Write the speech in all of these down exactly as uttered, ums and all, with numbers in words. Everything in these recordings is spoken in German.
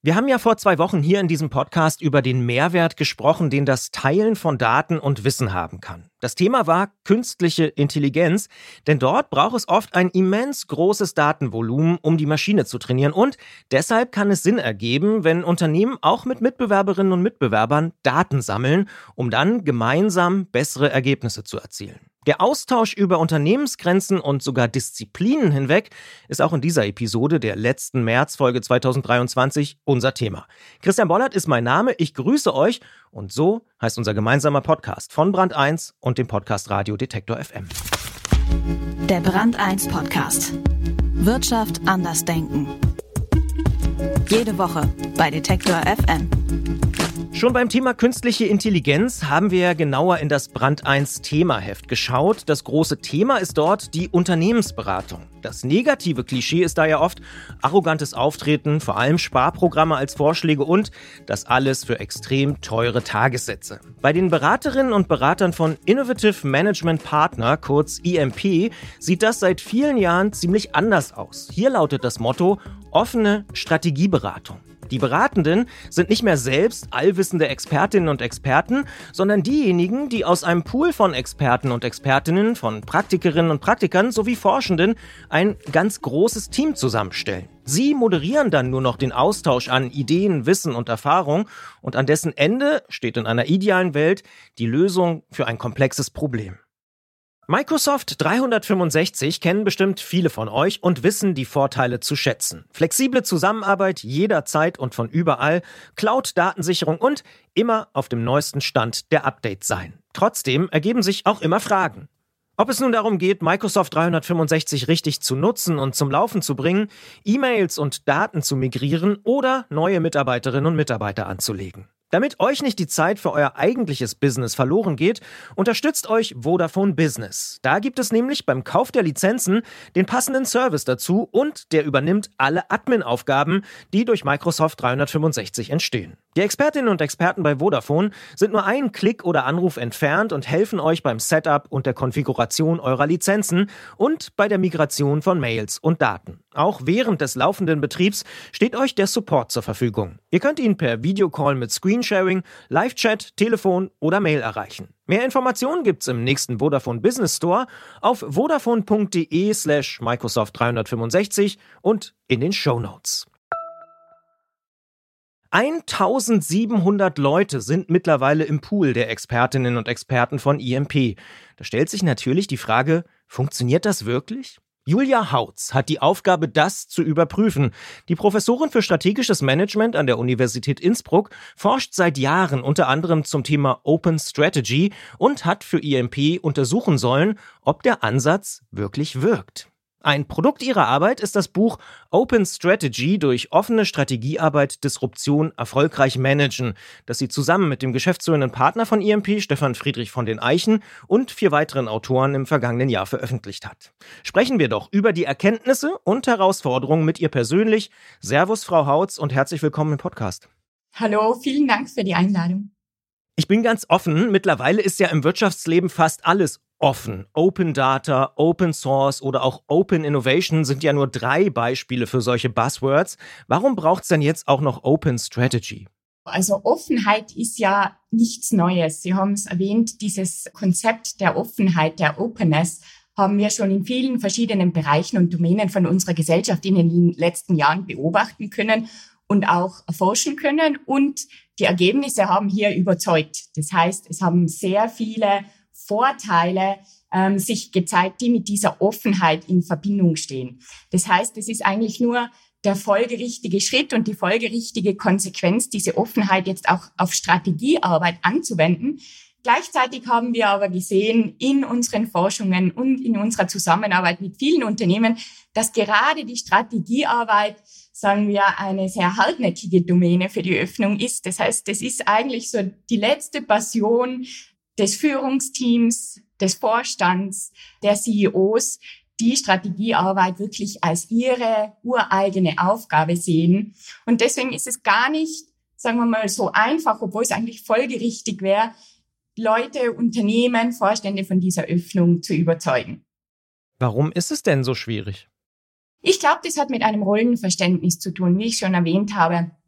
Wir haben ja vor zwei Wochen hier in diesem Podcast über den Mehrwert gesprochen, den das Teilen von Daten und Wissen haben kann. Das Thema war künstliche Intelligenz, denn dort braucht es oft ein immens großes Datenvolumen, um die Maschine zu trainieren. Und deshalb kann es Sinn ergeben, wenn Unternehmen auch mit Mitbewerberinnen und Mitbewerbern Daten sammeln, um dann gemeinsam bessere Ergebnisse zu erzielen. Der Austausch über Unternehmensgrenzen und sogar Disziplinen hinweg ist auch in dieser Episode der letzten Märzfolge zweitausenddreiundzwanzig unser Thema. Christian Bollert ist mein Name, ich grüße euch und so heißt unser gemeinsamer Podcast von Brand eins und dem Podcast Radio Detektor F M. Der Brand eins Podcast. Wirtschaft anders denken. Jede Woche bei Detektor F M. Schon beim Thema künstliche Intelligenz haben wir ja genauer in das Brand eins Themaheft geschaut. Das große Thema ist dort die Unternehmensberatung. Das negative Klischee ist da ja oft arrogantes Auftreten, vor allem Sparprogramme als Vorschläge und das alles für extrem teure Tagessätze. Bei den Beraterinnen und Beratern von Innovative Management Partner, kurz I M P, sieht das seit vielen Jahren ziemlich anders aus. Hier lautet das Motto: offene Strategieberatung. Die Beratenden sind nicht mehr selbst allwissende Expertinnen und Experten, sondern diejenigen, die aus einem Pool von Experten und Expertinnen, von Praktikerinnen und Praktikern sowie Forschenden ein ganz großes Team zusammenstellen. Sie moderieren dann nur noch den Austausch an Ideen, Wissen und Erfahrung und an dessen Ende steht in einer idealen Welt die Lösung für ein komplexes Problem. Microsoft dreihundertfünfundsechzig kennen bestimmt viele von euch und wissen die Vorteile zu schätzen. Flexible Zusammenarbeit jederzeit und von überall, Cloud-Datensicherung und immer auf dem neuesten Stand der Updates sein. Trotzdem ergeben sich auch immer Fragen. Ob es nun darum geht, Microsoft dreihundertfünfundsechzig richtig zu nutzen und zum Laufen zu bringen, E-Mails und Daten zu migrieren oder neue Mitarbeiterinnen und Mitarbeiter anzulegen. Damit euch nicht die Zeit für euer eigentliches Business verloren geht, unterstützt euch Vodafone Business. Da gibt es nämlich beim Kauf der Lizenzen den passenden Service dazu und der übernimmt alle Admin-Aufgaben, die durch Microsoft dreihundertfünfundsechzig entstehen. Die Expertinnen und Experten bei Vodafone sind nur einen Klick oder Anruf entfernt und helfen euch beim Setup und der Konfiguration eurer Lizenzen und bei der Migration von Mails und Daten. Auch während des laufenden Betriebs steht euch der Support zur Verfügung. Ihr könnt ihn per Videocall mit Screensharing, Live-Chat, Telefon oder Mail erreichen. Mehr Informationen gibt's im nächsten Vodafone Business Store auf vodafone.de slash Microsoft dreihundertfünfundsechzig und in den Shownotes. eintausendsiebenhundert Leute sind mittlerweile im Pool der Expertinnen und Experten von I M P. Da stellt sich natürlich die Frage, funktioniert das wirklich? Julia Hautz hat die Aufgabe, das zu überprüfen. Die Professorin für strategisches Management an der Universität Innsbruck forscht seit Jahren unter anderem zum Thema Open Strategy und hat für I M P untersuchen sollen, ob der Ansatz wirklich wirkt. Ein Produkt ihrer Arbeit ist das Buch Open Strategy durch offene Strategiearbeit Disruption erfolgreich managen, das sie zusammen mit dem geschäftsführenden Partner von I M P, Stefan Friedrich von den Eichen, und vier weiteren Autoren im vergangenen Jahr veröffentlicht hat. Sprechen wir doch über die Erkenntnisse und Herausforderungen mit ihr persönlich. Servus, Frau Hautz, und herzlich willkommen im Podcast. Hallo, vielen Dank für die Einladung. Ich bin ganz offen, mittlerweile ist ja im Wirtschaftsleben fast alles offen. Open Data, Open Source oder auch Open Innovation sind ja nur drei Beispiele für solche Buzzwords. Warum braucht es denn jetzt auch noch Open Strategy? Also Offenheit ist ja nichts Neues. Sie haben es erwähnt, dieses Konzept der Offenheit, der Openness, haben wir schon in vielen verschiedenen Bereichen und Domänen von unserer Gesellschaft in den letzten Jahren beobachten können und auch erforschen können. Und die Ergebnisse haben hier überzeugt. Das heißt, es haben sehr viele Vorteile ähm, sich gezeigt, die mit dieser Offenheit in Verbindung stehen. Das heißt, es ist eigentlich nur der folgerichtige Schritt und die folgerichtige Konsequenz, diese Offenheit jetzt auch auf Strategiearbeit anzuwenden. Gleichzeitig haben wir aber gesehen in unseren Forschungen und in unserer Zusammenarbeit mit vielen Unternehmen, dass gerade die Strategiearbeit, sagen wir, eine sehr hartnäckige Domäne für die Öffnung ist. Das heißt, das ist eigentlich so die letzte Passion des Führungsteams, des Vorstands, der C E Os, die Strategiearbeit wirklich als ihre ureigene Aufgabe sehen. Und deswegen ist es gar nicht, sagen wir mal, so einfach, obwohl es eigentlich folgerichtig wäre, Leute, Unternehmen, Vorstände von dieser Öffnung zu überzeugen. Warum ist es denn so schwierig? Ich glaube, das hat mit einem Rollenverständnis zu tun, wie ich schon erwähnt habe.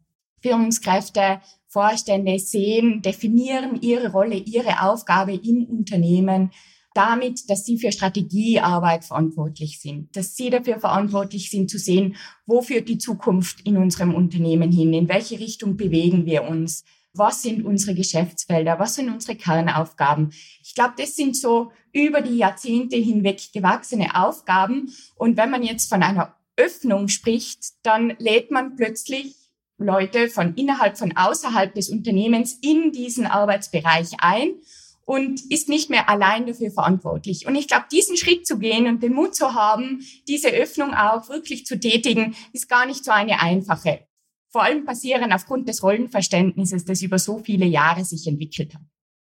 Führungskräfte, Vorstände sehen, definieren ihre Rolle, ihre Aufgabe im Unternehmen damit, dass sie für Strategiearbeit verantwortlich sind, dass sie dafür verantwortlich sind zu sehen, wo führt die Zukunft in unserem Unternehmen hin, in welche Richtung bewegen wir uns, was sind unsere Geschäftsfelder, was sind unsere Kernaufgaben. Ich glaube, das sind so über die Jahrzehnte hinweg gewachsene Aufgaben. Und wenn man jetzt von einer Öffnung spricht, dann lädt man plötzlich Leute von innerhalb, von außerhalb des Unternehmens in diesen Arbeitsbereich ein und ist nicht mehr allein dafür verantwortlich. Und ich glaube, diesen Schritt zu gehen und den Mut zu haben, diese Öffnung auch wirklich zu tätigen, ist gar nicht so eine einfache. Vor allem passieren aufgrund des Rollenverständnisses, das über so viele Jahre sich entwickelt hat.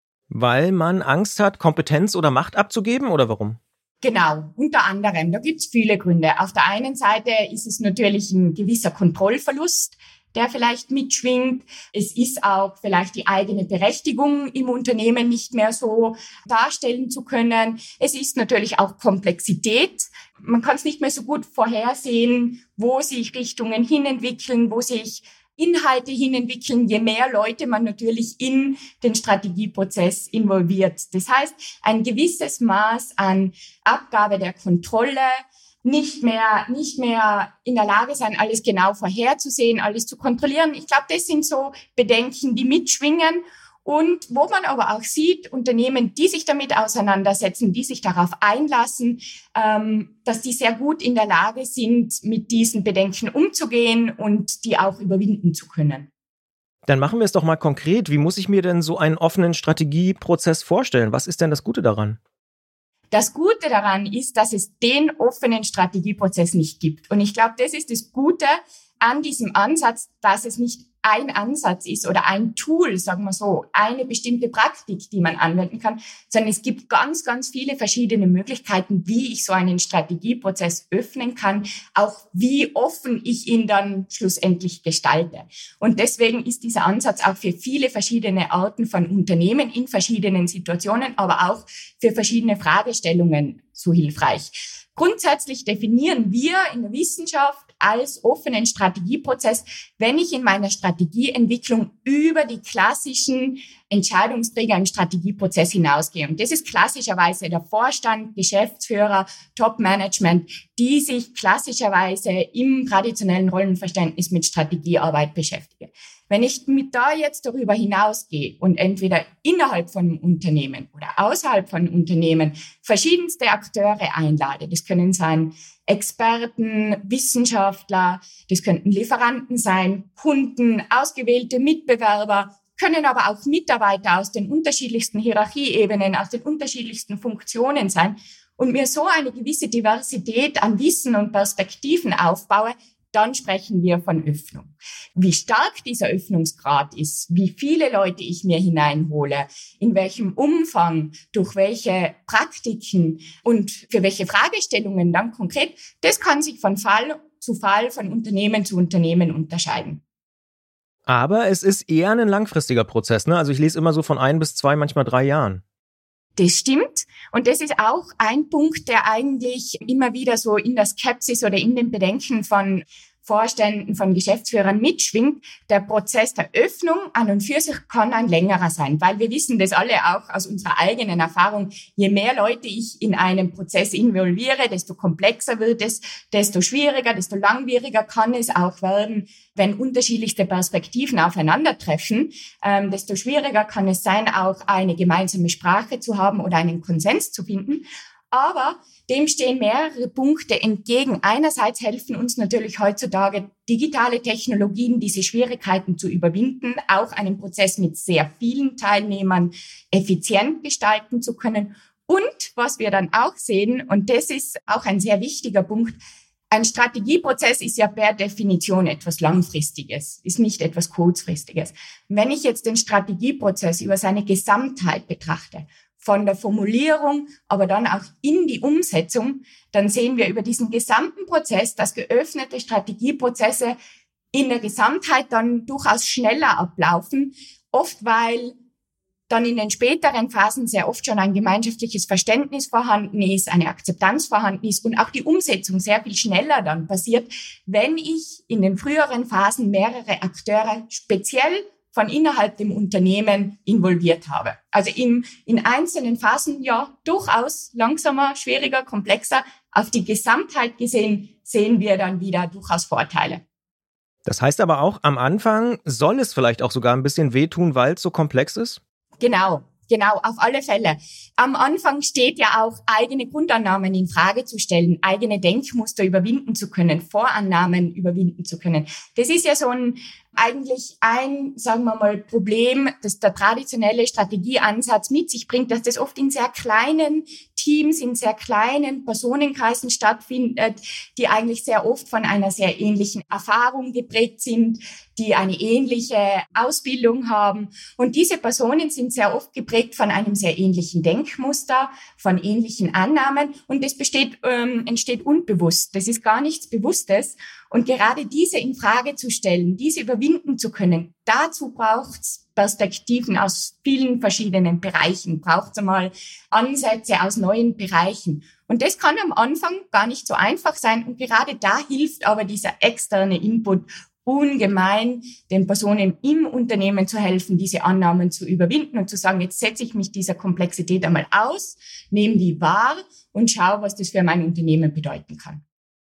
Weil man Angst hat, Kompetenz oder Macht abzugeben, oder warum? Genau, unter anderem. Da gibt's viele Gründe. Auf der einen Seite ist es natürlich ein gewisser Kontrollverlust, der vielleicht mitschwingt. Es ist auch vielleicht die eigene Berechtigung im Unternehmen nicht mehr so darstellen zu können. Es ist natürlich auch Komplexität. Man kann es nicht mehr so gut vorhersehen, wo sich Richtungen hinentwickeln, wo sich Inhalte hinentwickeln, je mehr Leute man natürlich in den Strategieprozess involviert. Das heißt, ein gewisses Maß an Abgabe der Kontrolle, nicht mehr, nicht mehr in der Lage sein, alles genau vorherzusehen, alles zu kontrollieren. Ich glaube, das sind so Bedenken, die mitschwingen und wo man aber auch sieht, Unternehmen, die sich damit auseinandersetzen, die sich darauf einlassen, ähm, dass die sehr gut in der Lage sind, mit diesen Bedenken umzugehen und die auch überwinden zu können. Dann machen wir es doch mal konkret. Wie muss ich mir denn so einen offenen Strategieprozess vorstellen? Was ist denn das Gute daran? Das Gute daran ist, dass es den offenen Strategieprozess nicht gibt. Und ich glaube, das ist das Gute an diesem Ansatz, dass es nicht ein Ansatz ist oder ein Tool, sagen wir so, eine bestimmte Praktik, die man anwenden kann, sondern es gibt ganz, ganz viele verschiedene Möglichkeiten, wie ich so einen Strategieprozess öffnen kann, auch wie offen ich ihn dann schlussendlich gestalte. Und deswegen ist dieser Ansatz auch für viele verschiedene Arten von Unternehmen in verschiedenen Situationen, aber auch für verschiedene Fragestellungen so hilfreich. Grundsätzlich definieren wir in der Wissenschaft als offenen Strategieprozess, wenn ich in meiner Strategieentwicklung über die klassischen Entscheidungsträger im Strategieprozess hinausgehe. Und das ist klassischerweise der Vorstand, Geschäftsführer, Top-Management, die sich klassischerweise im traditionellen Rollenverständnis mit Strategiearbeit beschäftigen. Wenn ich mit da jetzt darüber hinausgehe und entweder innerhalb von einem Unternehmen oder außerhalb von einem Unternehmen verschiedenste Akteure einlade, das können sein Experten, Wissenschaftler, das könnten Lieferanten sein, Kunden, ausgewählte Mitbewerber, können aber auch Mitarbeiter aus den unterschiedlichsten Hierarchieebenen, aus den unterschiedlichsten Funktionen sein und mir so eine gewisse Diversität an Wissen und Perspektiven aufbaue, dann sprechen wir von Öffnung. Wie stark dieser Öffnungsgrad ist, wie viele Leute ich mir hineinhole, in welchem Umfang, durch welche Praktiken und für welche Fragestellungen dann konkret, das kann sich von Fall zu Fall, von Unternehmen zu Unternehmen unterscheiden. Aber es ist eher ein langfristiger Prozess, ne? Also ich lese immer so von ein bis zwei, manchmal drei Jahren. Das stimmt. Und das ist auch ein Punkt, der eigentlich immer wieder so in der Skepsis oder in den Bedenken von Vorständen, von Geschäftsführern mitschwingt. Der Prozess der Öffnung an und für sich kann ein längerer sein, weil wir wissen das alle auch aus unserer eigenen Erfahrung. Je mehr Leute ich in einem Prozess involviere, desto komplexer wird es, desto schwieriger, desto langwieriger kann es auch werden, wenn unterschiedlichste Perspektiven aufeinandertreffen. Ähm, desto schwieriger kann es sein, auch eine gemeinsame Sprache zu haben oder einen Konsens zu finden. Aber dem stehen mehrere Punkte entgegen. Einerseits helfen uns natürlich heutzutage digitale Technologien, diese Schwierigkeiten zu überwinden, auch einen Prozess mit sehr vielen Teilnehmern effizient gestalten zu können. Und was wir dann auch sehen, und das ist auch ein sehr wichtiger Punkt, ein Strategieprozess ist ja per Definition etwas Langfristiges, ist nicht etwas Kurzfristiges. Wenn ich jetzt den Strategieprozess über seine Gesamtheit betrachte, von der Formulierung, aber dann auch in die Umsetzung, dann sehen wir über diesen gesamten Prozess, dass geöffnete Strategieprozesse in der Gesamtheit dann durchaus schneller ablaufen, oft weil dann in den späteren Phasen sehr oft schon ein gemeinschaftliches Verständnis vorhanden ist, eine Akzeptanz vorhanden ist und auch die Umsetzung sehr viel schneller dann passiert, wenn ich in den früheren Phasen mehrere Akteure speziell von innerhalb dem Unternehmen involviert habe. Also in, in einzelnen Phasen ja durchaus langsamer, schwieriger, komplexer. Auf die Gesamtheit gesehen sehen wir dann wieder durchaus Vorteile. Das heißt aber auch, am Anfang soll es vielleicht auch sogar ein bisschen wehtun, weil es so komplex ist? Genau, genau, auf alle Fälle. Am Anfang steht ja auch, eigene Grundannahmen in Frage zu stellen, eigene Denkmuster überwinden zu können, Vorannahmen überwinden zu können. Das ist ja so ein eigentlich ein, sagen wir mal, Problem, das der traditionelle Strategieansatz mit sich bringt, dass das oft in sehr kleinen Teams, in sehr kleinen Personenkreisen stattfindet, die eigentlich sehr oft von einer sehr ähnlichen Erfahrung geprägt sind, die eine ähnliche Ausbildung haben. Und diese Personen sind sehr oft geprägt von einem sehr ähnlichen Denkmuster, von ähnlichen Annahmen. Und das besteht, ähm, entsteht unbewusst. Das ist gar nichts Bewusstes. Und gerade diese in Frage zu stellen, diese überwinden zu können, dazu braucht's Perspektiven aus vielen verschiedenen Bereichen, braucht's einmal Ansätze aus neuen Bereichen. Und das kann am Anfang gar nicht so einfach sein. Und gerade da hilft aber dieser externe Input ungemein, den Personen im Unternehmen zu helfen, diese Annahmen zu überwinden und zu sagen, jetzt setze ich mich dieser Komplexität einmal aus, nehme die wahr und schaue, was das für mein Unternehmen bedeuten kann.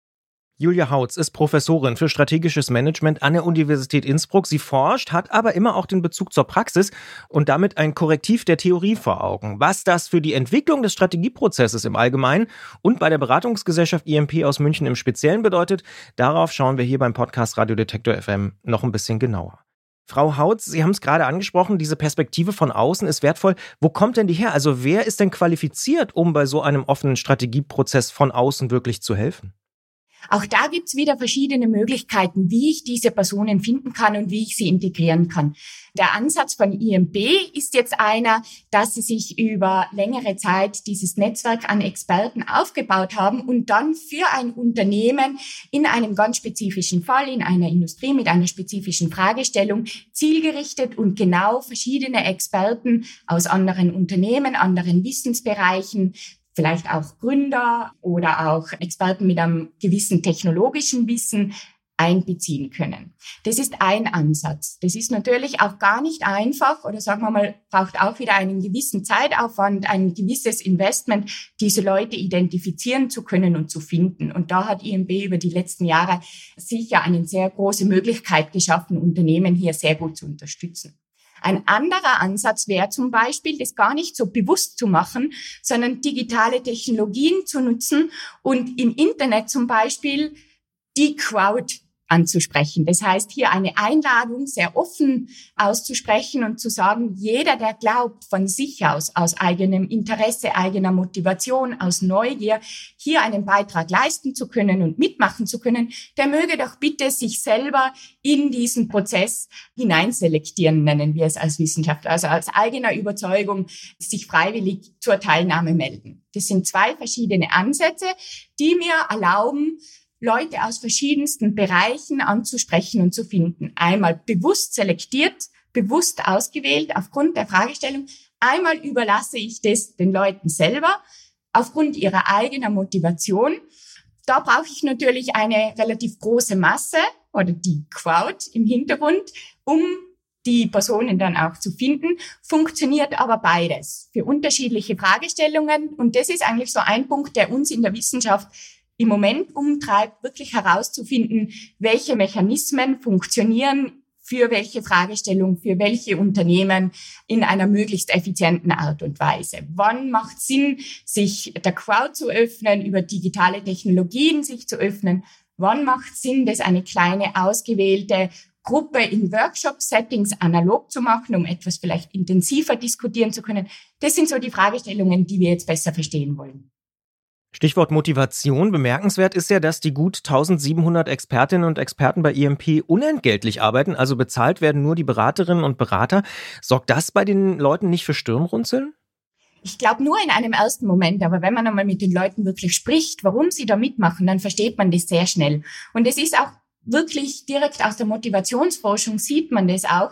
Julia Hautz ist Professorin für strategisches Management an der Universität Innsbruck. Sie forscht, hat aber immer auch den Bezug zur Praxis und damit ein Korrektiv der Theorie vor Augen. Was das für die Entwicklung des Strategieprozesses im Allgemeinen und bei der Beratungsgesellschaft I M P aus München im Speziellen bedeutet, darauf schauen wir hier beim Podcast Radio Detektor F M noch ein bisschen genauer. Frau Hautz, Sie haben es gerade angesprochen, diese Perspektive von außen ist wertvoll. Wo kommt denn die her? Also wer ist denn qualifiziert, um bei so einem offenen Strategieprozess von außen wirklich zu helfen? Auch da gibt's wieder verschiedene Möglichkeiten, wie ich diese Personen finden kann und wie ich sie integrieren kann. Der Ansatz von I M P ist jetzt einer, dass sie sich über längere Zeit dieses Netzwerk an Experten aufgebaut haben und dann für ein Unternehmen in einem ganz spezifischen Fall, in einer Industrie mit einer spezifischen Fragestellung zielgerichtet und genau verschiedene Experten aus anderen Unternehmen, anderen Wissensbereichen, vielleicht auch Gründer oder auch Experten mit einem gewissen technologischen Wissen einbeziehen können. Das ist ein Ansatz. Das ist natürlich auch gar nicht einfach oder sagen wir mal, braucht auch wieder einen gewissen Zeitaufwand, ein gewisses Investment, diese Leute identifizieren zu können und zu finden. Und da hat I M P über die letzten Jahre sicher eine sehr große Möglichkeit geschaffen, Unternehmen hier sehr gut zu unterstützen. Ein anderer Ansatz wäre zum Beispiel, das gar nicht so bewusst zu machen, sondern digitale Technologien zu nutzen und im Internet zum Beispiel die Crowd anzusprechen. Das heißt, hier eine Einladung sehr offen auszusprechen und zu sagen, jeder, der glaubt, von sich aus, aus eigenem Interesse, eigener Motivation, aus Neugier, hier einen Beitrag leisten zu können und mitmachen zu können, der möge doch bitte sich selber in diesen Prozess hineinselektieren, nennen wir es als Wissenschaftler, also als eigener Überzeugung sich freiwillig zur Teilnahme melden. Das sind zwei verschiedene Ansätze, die mir erlauben, Leute aus verschiedensten Bereichen anzusprechen und zu finden. Einmal bewusst selektiert, bewusst ausgewählt aufgrund der Fragestellung. Einmal überlasse ich das den Leuten selber aufgrund ihrer eigenen Motivation. Da brauche ich natürlich eine relativ große Masse oder die Crowd im Hintergrund, um die Personen dann auch zu finden. Funktioniert aber beides für unterschiedliche Fragestellungen. Und das ist eigentlich so ein Punkt, der uns in der Wissenschaft im Moment umtreibt, wirklich herauszufinden, welche Mechanismen funktionieren für welche Fragestellung, für welche Unternehmen in einer möglichst effizienten Art und Weise. Wann macht es Sinn, sich der Crowd zu öffnen, über digitale Technologien sich zu öffnen? Wann macht es Sinn, das eine kleine ausgewählte Gruppe in Workshop-Settings analog zu machen, um etwas vielleicht intensiver diskutieren zu können? Das sind so die Fragestellungen, die wir jetzt besser verstehen wollen. Stichwort Motivation. Bemerkenswert ist ja, dass die gut eintausendsiebenhundert Expertinnen und Experten bei I M P unentgeltlich arbeiten, also bezahlt werden nur die Beraterinnen und Berater. Sorgt das bei den Leuten nicht für Stirnrunzeln? Ich glaube nur in einem ersten Moment, aber wenn man einmal mit den Leuten wirklich spricht, warum sie da mitmachen, dann versteht man das sehr schnell. Und es ist auch wirklich direkt aus der Motivationsforschung sieht man das auch.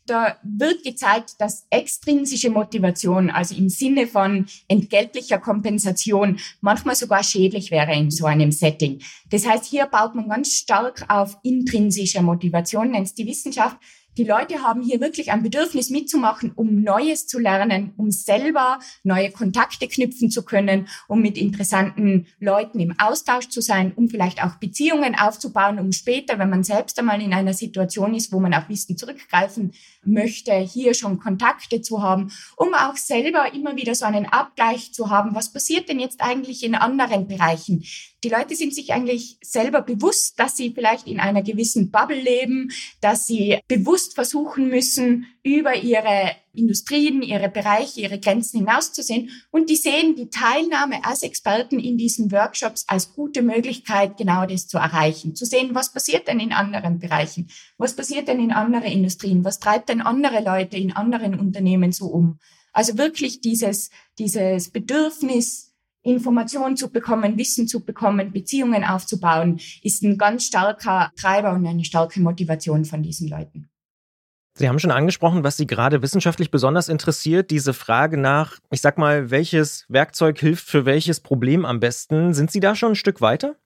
Da wird gezeigt, dass extrinsische Motivation, also im Sinne von entgeltlicher Kompensation, manchmal sogar schädlich wäre in so einem Setting. Das heißt, hier baut man ganz stark auf intrinsischer Motivation, nennt es die Wissenschaft. Die Leute haben hier wirklich ein Bedürfnis mitzumachen, um Neues zu lernen, um selber neue Kontakte knüpfen zu können, um mit interessanten Leuten im Austausch zu sein, um vielleicht auch Beziehungen aufzubauen, um später, wenn man selbst einmal in einer Situation ist, wo man auf Wissen zurückgreifen möchte, hier schon Kontakte zu haben, um auch selber immer wieder so einen Abgleich zu haben. Was passiert denn jetzt eigentlich in anderen Bereichen? Die Leute sind sich eigentlich selber bewusst, dass sie vielleicht in einer gewissen Bubble leben, dass sie bewusst versuchen müssen, über ihre Industrien, ihre Bereiche, ihre Grenzen hinauszusehen. Und die sehen die Teilnahme als Experten in diesen Workshops als gute Möglichkeit, genau das zu erreichen. Zu sehen, was passiert denn in anderen Bereichen? Was passiert denn in anderen Industrien? Was treibt denn andere Leute in anderen Unternehmen so um? Also wirklich dieses, dieses Bedürfnis, Informationen zu bekommen, Wissen zu bekommen, Beziehungen aufzubauen, ist ein ganz starker Treiber und eine starke Motivation von diesen Leuten. Sie haben schon angesprochen, was Sie gerade wissenschaftlich besonders interessiert, diese Frage nach, ich sag mal, welches Werkzeug hilft für welches Problem am besten. Sind Sie da schon ein Stück weiter?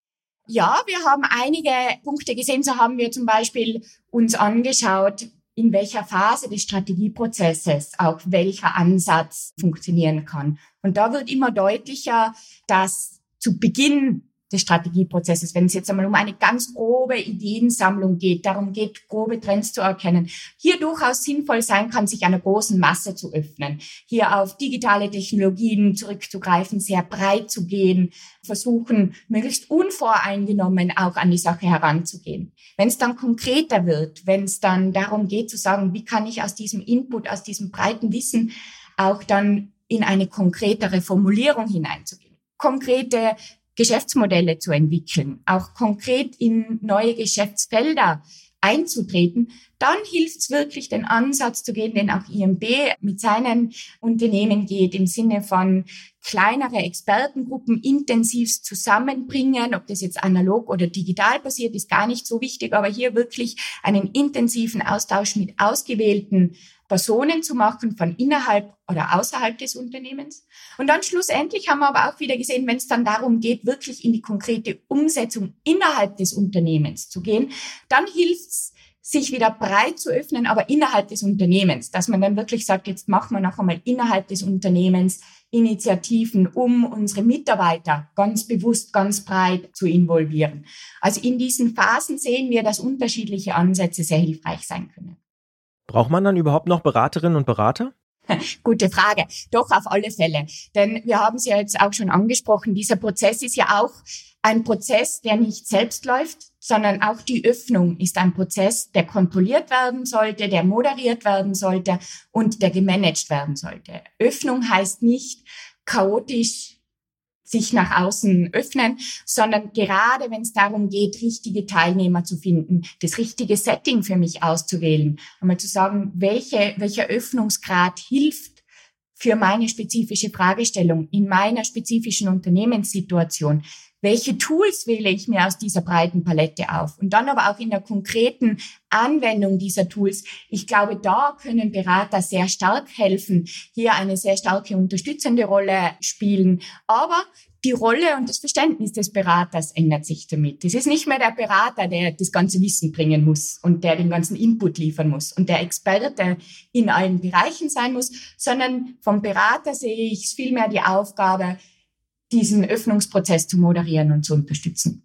Ja, wir haben einige Punkte gesehen. So haben wir zum Beispiel uns angeschaut, in welcher Phase des Strategieprozesses auch welcher Ansatz funktionieren kann. Und da wird immer deutlicher, dass zu Beginn des Strategieprozesses, wenn es jetzt einmal um eine ganz grobe Ideensammlung geht, darum geht, grobe Trends zu erkennen, hier durchaus sinnvoll sein kann, sich einer großen Masse zu öffnen, hier auf digitale Technologien zurückzugreifen, sehr breit zu gehen, versuchen, möglichst unvoreingenommen auch an die Sache heranzugehen. Wenn es dann konkreter wird, wenn es dann darum geht zu sagen, wie kann ich aus diesem Input, aus diesem breiten Wissen auch dann in eine konkretere Formulierung hineinzugehen, konkrete Geschäftsmodelle zu entwickeln, auch konkret in neue Geschäftsfelder einzutreten, dann hilft es wirklich, den Ansatz zu gehen, den auch I M B mit seinen Unternehmen geht, im Sinne von kleinere Expertengruppen intensivst zusammenbringen. Ob das jetzt analog oder digital passiert, ist gar nicht so wichtig, aber hier wirklich einen intensiven Austausch mit ausgewählten Personen zu machen, von innerhalb oder außerhalb des Unternehmens. Und dann schlussendlich haben wir aber auch wieder gesehen, wenn es dann darum geht, wirklich in die konkrete Umsetzung innerhalb des Unternehmens zu gehen, dann hilft es, sich wieder breit zu öffnen, aber innerhalb des Unternehmens, dass man dann wirklich sagt, jetzt machen wir noch einmal innerhalb des Unternehmens Initiativen, um unsere Mitarbeiter ganz bewusst, ganz breit zu involvieren. Also in diesen Phasen sehen wir, dass unterschiedliche Ansätze sehr hilfreich sein können. Braucht man dann überhaupt noch Beraterinnen und Berater? Gute Frage. Doch, auf alle Fälle. Denn wir haben es ja jetzt auch schon angesprochen, dieser Prozess ist ja auch ein Prozess, der nicht selbst läuft, sondern auch die Öffnung ist ein Prozess, der kontrolliert werden sollte, der moderiert werden sollte und der gemanagt werden sollte. Öffnung heißt nicht chaotisch sich nach außen öffnen, sondern gerade wenn es darum geht, richtige Teilnehmer zu finden, das richtige Setting für mich auszuwählen, einmal zu sagen, welche, welcher Öffnungsgrad hilft für meine spezifische Fragestellung in meiner spezifischen Unternehmenssituation. Welche Tools wähle ich mir aus dieser breiten Palette auf? Und dann aber auch in der konkreten Anwendung dieser Tools. Ich glaube, da können Berater sehr stark helfen, hier eine sehr starke unterstützende Rolle spielen. Aber die Rolle und das Verständnis des Beraters ändert sich damit. Es ist nicht mehr der Berater, der das ganze Wissen bringen muss und der den ganzen Input liefern muss und der Experte in allen Bereichen sein muss, sondern vom Berater sehe ich vielmehr die Aufgabe, diesen Öffnungsprozess zu moderieren und zu unterstützen.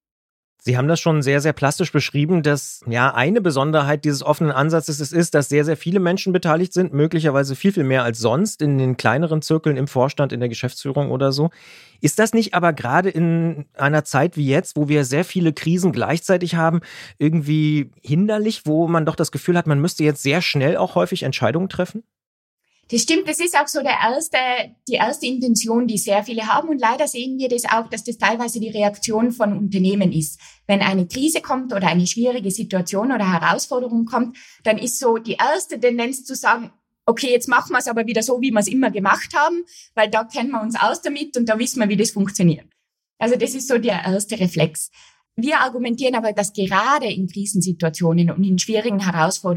Sie haben das schon sehr, sehr plastisch beschrieben, dass ja eine Besonderheit dieses offenen Ansatzes es ist, dass sehr, sehr viele Menschen beteiligt sind, möglicherweise viel, viel mehr als sonst in den kleineren Zirkeln im Vorstand, in der Geschäftsführung oder so. Ist das nicht aber gerade in einer Zeit wie jetzt, wo wir sehr viele Krisen gleichzeitig haben, irgendwie hinderlich, wo man doch das Gefühl hat, man müsste jetzt sehr schnell auch häufig Entscheidungen treffen? Das stimmt, das ist auch so der erste, die erste Intention, die sehr viele haben. Und leider sehen wir das auch, dass das teilweise die Reaktion von Unternehmen ist. Wenn eine Krise kommt oder eine schwierige Situation oder Herausforderung kommt, dann ist so die erste Tendenz zu sagen, okay, jetzt machen wir es aber wieder so, wie wir es immer gemacht haben, weil da kennen wir uns aus damit und da wissen wir, wie das funktioniert. Also das ist so der erste Reflex. Wir argumentieren aber, dass gerade in Krisensituationen und in schwierigen Herausforderungen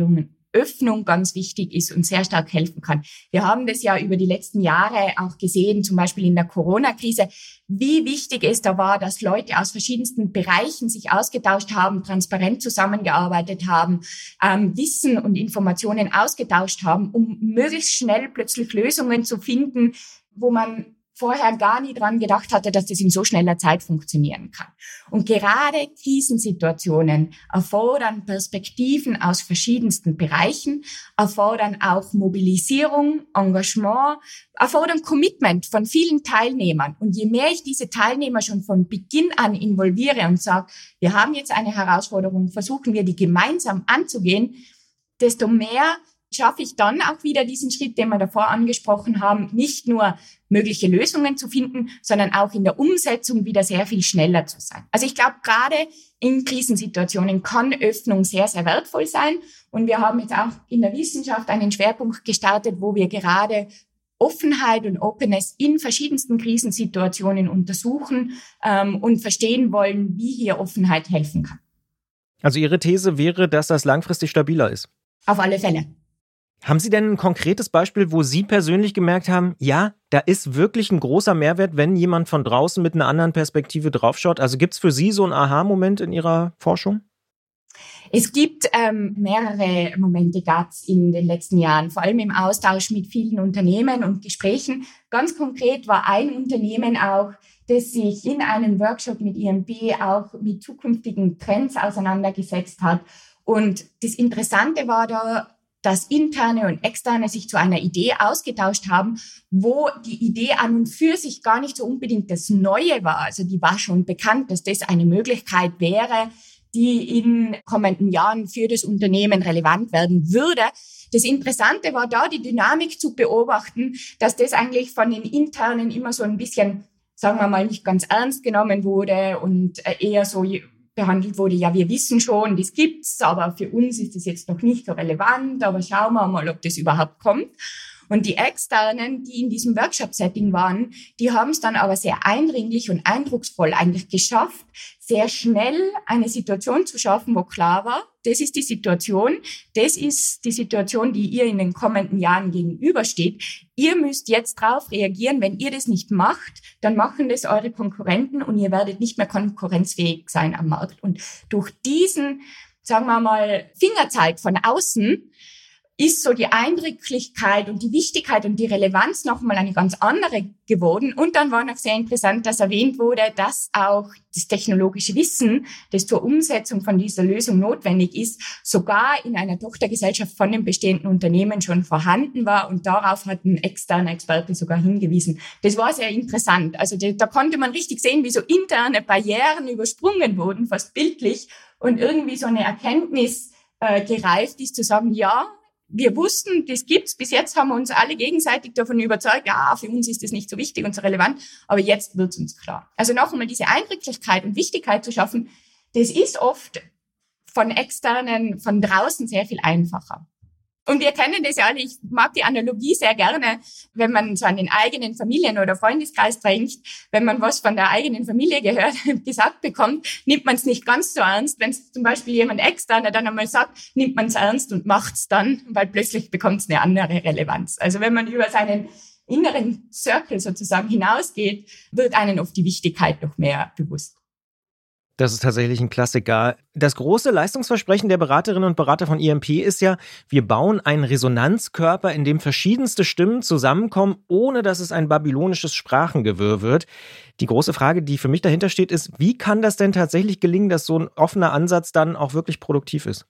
Öffnung ganz wichtig ist und sehr stark helfen kann. Wir haben das ja über die letzten Jahre auch gesehen, zum Beispiel in der Corona-Krise, wie wichtig es da war, dass Leute aus verschiedensten Bereichen sich ausgetauscht haben, transparent zusammengearbeitet haben, ähm, Wissen und Informationen ausgetauscht haben, um möglichst schnell plötzlich Lösungen zu finden, wo man vorher gar nie dran gedacht hatte, dass das in so schneller Zeit funktionieren kann. Und gerade Krisensituationen erfordern Perspektiven aus verschiedensten Bereichen, erfordern auch Mobilisierung, Engagement, erfordern Commitment von vielen Teilnehmern. Und je mehr ich diese Teilnehmer schon von Beginn an involviere und sage, wir haben jetzt eine Herausforderung, versuchen wir die gemeinsam anzugehen, desto mehr schaffe ich dann auch wieder diesen Schritt, den wir davor angesprochen haben, nicht nur mögliche Lösungen zu finden, sondern auch in der Umsetzung wieder sehr viel schneller zu sein. Also ich glaube, gerade in Krisensituationen kann Öffnung sehr, sehr wertvoll sein. Und wir haben jetzt auch in der Wissenschaft einen Schwerpunkt gestartet, wo wir gerade Offenheit und Openness in verschiedensten Krisensituationen untersuchen ähm, und verstehen wollen, wie hier Offenheit helfen kann. Also Ihre These wäre, dass das langfristig stabiler ist? Auf alle Fälle. Haben Sie denn ein konkretes Beispiel, wo Sie persönlich gemerkt haben, ja, da ist wirklich ein großer Mehrwert, wenn jemand von draußen mit einer anderen Perspektive draufschaut? Also gibt es für Sie so einen Aha-Moment in Ihrer Forschung? Es gibt ähm, mehrere Momente, gab es in den letzten Jahren, vor allem im Austausch mit vielen Unternehmen und Gesprächen. Ganz konkret war ein Unternehmen auch, das sich in einem Workshop mit I M P auch mit zukünftigen Trends auseinandergesetzt hat. Und das Interessante war da, dass Interne und Externe sich zu einer Idee ausgetauscht haben, wo die Idee an und für sich gar nicht so unbedingt das Neue war. Also die war schon bekannt, dass das eine Möglichkeit wäre, die in kommenden Jahren für das Unternehmen relevant werden würde. Das Interessante war da, die Dynamik zu beobachten, dass das eigentlich von den Internen immer so ein bisschen, sagen wir mal, nicht ganz ernst genommen wurde und eher so behandelt wurde, ja, wir wissen schon, das gibt's, aber für uns ist das jetzt noch nicht so relevant, aber schauen wir mal, ob das überhaupt kommt. Und die Externen, die in diesem Workshop-Setting waren, die haben es dann aber sehr eindringlich und eindrucksvoll eigentlich geschafft, sehr schnell eine Situation zu schaffen, wo klar war, das ist die Situation, das ist die Situation, die ihr in den kommenden Jahren gegenübersteht. Ihr müsst jetzt drauf reagieren. Wenn ihr das nicht macht, dann machen das eure Konkurrenten und ihr werdet nicht mehr konkurrenzfähig sein am Markt. Und durch diesen, sagen wir mal, Fingerzeig von außen ist so die Eindrücklichkeit und die Wichtigkeit und die Relevanz nochmal eine ganz andere geworden. Und dann war noch sehr interessant, dass erwähnt wurde, dass auch das technologische Wissen, das zur Umsetzung von dieser Lösung notwendig ist, sogar in einer Tochtergesellschaft von dem bestehenden Unternehmen schon vorhanden war. Und darauf hat ein externer Experte sogar hingewiesen. Das war sehr interessant. Also da, da konnte man richtig sehen, wie so interne Barrieren übersprungen wurden, fast bildlich. Und irgendwie so eine Erkenntnis äh, gereift ist, zu sagen, ja, wir wussten, das gibt's. Bis jetzt haben wir uns alle gegenseitig davon überzeugt, ja, für uns ist das nicht so wichtig und so relevant. Aber jetzt wird's uns klar. Also noch einmal diese Eindrücklichkeit und Wichtigkeit zu schaffen, das ist oft von Externen, von draußen sehr viel einfacher. Und wir kennen das ja alle. Ich mag die Analogie sehr gerne, wenn man so an den eigenen Familien- oder Freundeskreis denkt. Wenn man was von der eigenen Familie gehört, gesagt bekommt, nimmt man es nicht ganz so ernst. Wenn es zum Beispiel jemand externer dann einmal sagt, nimmt man es ernst und macht es dann, weil plötzlich bekommt es eine andere Relevanz. Also wenn man über seinen inneren Circle sozusagen hinausgeht, wird einem oft die Wichtigkeit noch mehr bewusst. Das ist tatsächlich ein Klassiker. Das große Leistungsversprechen der Beraterinnen und Berater von I M P ist ja, wir bauen einen Resonanzkörper, in dem verschiedenste Stimmen zusammenkommen, ohne dass es ein babylonisches Sprachengewirr wird. Die große Frage, die für mich dahinter steht, ist, wie kann das denn tatsächlich gelingen, dass so ein offener Ansatz dann auch wirklich produktiv ist?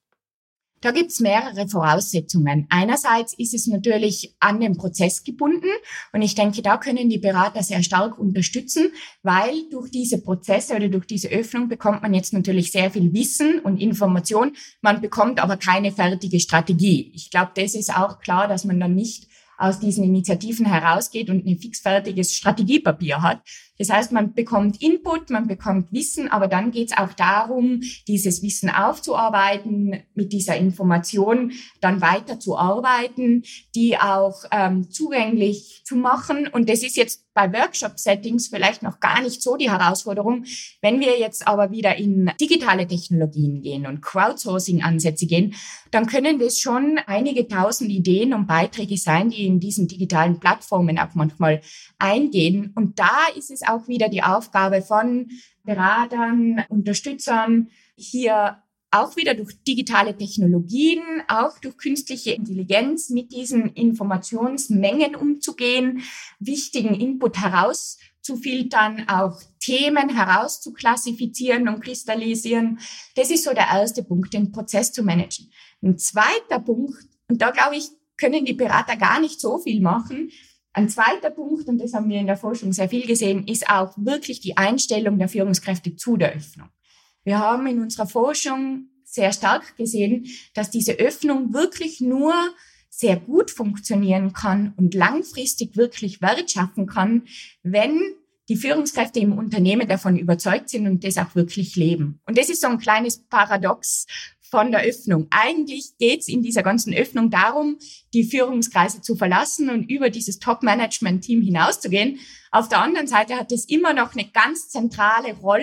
Da gibt's mehrere Voraussetzungen. Einerseits ist es natürlich an den Prozess gebunden und ich denke, da können die Berater sehr stark unterstützen, weil durch diese Prozesse oder durch diese Öffnung bekommt man jetzt natürlich sehr viel Wissen und Information. Man bekommt aber keine fertige Strategie. Ich glaube, das ist auch klar, dass man dann nicht aus diesen Initiativen herausgeht und ein fixfertiges Strategiepapier hat. Das heißt, man bekommt Input, man bekommt Wissen, aber dann geht es auch darum, dieses Wissen aufzuarbeiten, mit dieser Information dann weiter zu arbeiten, die auch ähm, zugänglich zu machen. Und das ist jetzt bei Workshop-Settings vielleicht noch gar nicht so die Herausforderung. Wenn wir jetzt aber wieder in digitale Technologien gehen und Crowdsourcing-Ansätze gehen, dann können das schon einige tausend Ideen und Beiträge sein, die in diesen digitalen Plattformen auch manchmal eingehen. Und da ist es auch wieder die Aufgabe von Beratern, Unterstützern, hier auch wieder durch digitale Technologien, auch durch künstliche Intelligenz mit diesen Informationsmengen umzugehen, wichtigen Input herauszufiltern, auch Themen herauszuklassifizieren und kristallisieren. Das ist so der erste Punkt, den Prozess zu managen. Ein zweiter Punkt, und da glaube ich, können die Berater gar nicht so viel machen. Ein zweiter Punkt, und das haben wir in der Forschung sehr viel gesehen, ist auch wirklich die Einstellung der Führungskräfte zu der Öffnung. Wir haben in unserer Forschung sehr stark gesehen, dass diese Öffnung wirklich nur sehr gut funktionieren kann und langfristig wirklich Wert schaffen kann, wenn die Führungskräfte im Unternehmen davon überzeugt sind und das auch wirklich leben. Und das ist so ein kleines Paradox von der Öffnung. Eigentlich geht es in dieser ganzen Öffnung darum, die Führungskreise zu verlassen und über dieses Top-Management-Team hinauszugehen. Auf der anderen Seite hat es immer noch eine ganz zentrale Rolle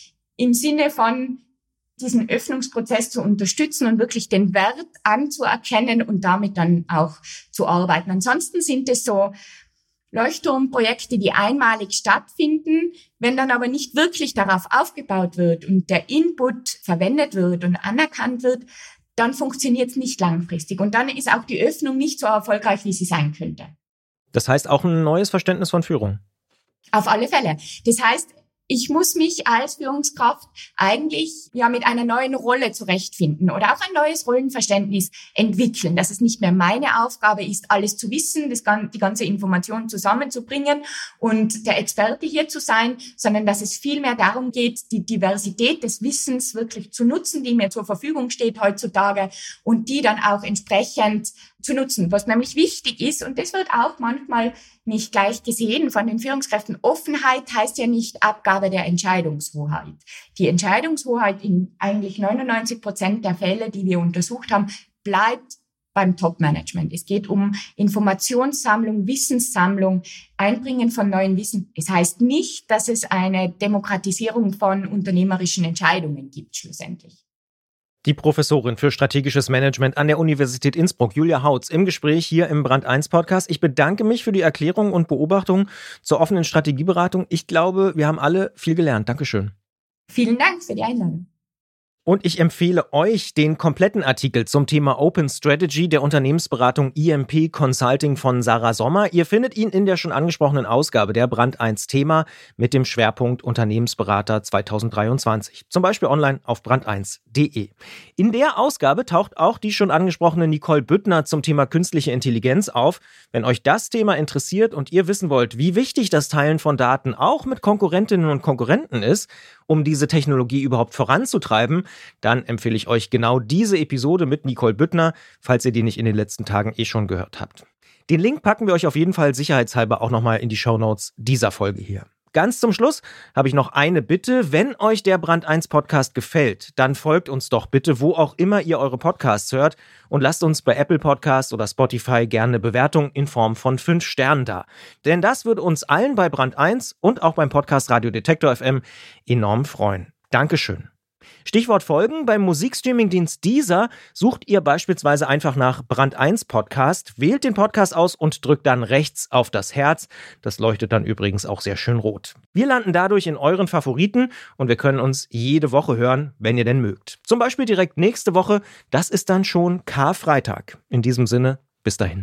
im Sinne von diesen Öffnungsprozess zu unterstützen und wirklich den Wert anzuerkennen und damit dann auch zu arbeiten. Ansonsten sind es so Leuchtturmprojekte, die einmalig stattfinden. Wenn dann aber nicht wirklich darauf aufgebaut wird und der Input verwendet wird und anerkannt wird, dann funktioniert es nicht langfristig. Und dann ist auch die Öffnung nicht so erfolgreich, wie sie sein könnte. Das heißt auch ein neues Verständnis von Führung? Auf alle Fälle. Das heißt, ich muss mich als Führungskraft eigentlich ja mit einer neuen Rolle zurechtfinden oder auch ein neues Rollenverständnis entwickeln, dass es nicht mehr meine Aufgabe ist, alles zu wissen, das, die ganze Information zusammenzubringen und der Experte hier zu sein, sondern dass es vielmehr darum geht, die Diversität des Wissens wirklich zu nutzen, die mir zur Verfügung steht heutzutage und die dann auch entsprechend zu nutzen, was nämlich wichtig ist. Und das wird auch manchmal nicht gleich gesehen von den Führungskräften. Offenheit heißt ja nicht Abgabe der Entscheidungshoheit. Die Entscheidungshoheit in eigentlich neunundneunzig Prozent der Fälle, die wir untersucht haben, bleibt beim Top-Management. Es geht um Informationssammlung, Wissenssammlung, Einbringen von neuem Wissen. Es heißt nicht, dass es eine Demokratisierung von unternehmerischen Entscheidungen gibt, schlussendlich. Die Professorin für strategisches Management an der Universität Innsbruck, Julia Hautz, im Gespräch hier im Brand eins Podcast. Ich bedanke mich für die Erklärung und Beobachtung zur offenen Strategieberatung. Ich glaube, wir haben alle viel gelernt. Dankeschön. Vielen Dank für die Einladung. Und ich empfehle euch den kompletten Artikel zum Thema Open Strategy der Unternehmensberatung I M P Consulting von Sarah Sommer. Ihr findet ihn in der schon angesprochenen Ausgabe der Brand eins Thema mit dem Schwerpunkt Unternehmensberater zweitausenddreiundzwanzig. Zum Beispiel online auf brand eins punkt de. In der Ausgabe taucht auch die schon angesprochene Nicole Büttner zum Thema künstliche Intelligenz auf. Wenn euch das Thema interessiert und ihr wissen wollt, wie wichtig das Teilen von Daten auch mit Konkurrentinnen und Konkurrenten ist, um diese Technologie überhaupt voranzutreiben, dann empfehle ich euch genau diese Episode mit Nicole Büttner, falls ihr die nicht in den letzten Tagen eh schon gehört habt. Den Link packen wir euch auf jeden Fall sicherheitshalber auch nochmal in die Shownotes dieser Folge hier. Ganz zum Schluss habe ich noch eine Bitte. Wenn euch der Brand eins Podcast gefällt, dann folgt uns doch bitte, wo auch immer ihr eure Podcasts hört und lasst uns bei Apple Podcasts oder Spotify gerne eine Bewertung in Form von fünf Sternen da. Denn das würde uns allen bei Brand eins und auch beim Podcast Radio Detektor F M enorm freuen. Dankeschön. Stichwort Folgen: Beim Musikstreamingdienst Deezer sucht ihr beispielsweise einfach nach Brand eins Podcast, wählt den Podcast aus und drückt dann rechts auf das Herz. Das leuchtet dann übrigens auch sehr schön rot. Wir landen dadurch in euren Favoriten und wir können uns jede Woche hören, wenn ihr denn mögt. Zum Beispiel direkt nächste Woche, das ist dann schon Karfreitag. In diesem Sinne, bis dahin.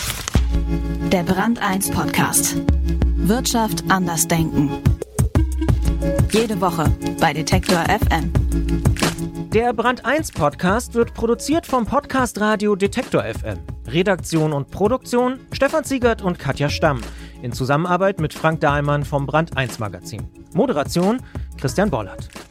Der Brand eins Podcast. Wirtschaft anders denken. Jede Woche bei Detektor F M. Der Brand eins Podcast wird produziert vom Podcast Radio Detektor F M. Redaktion und Produktion Stefan Ziegert und Katja Stamm. In Zusammenarbeit mit Frank Dahlmann vom Brand eins Magazin. Moderation Christian Bollert.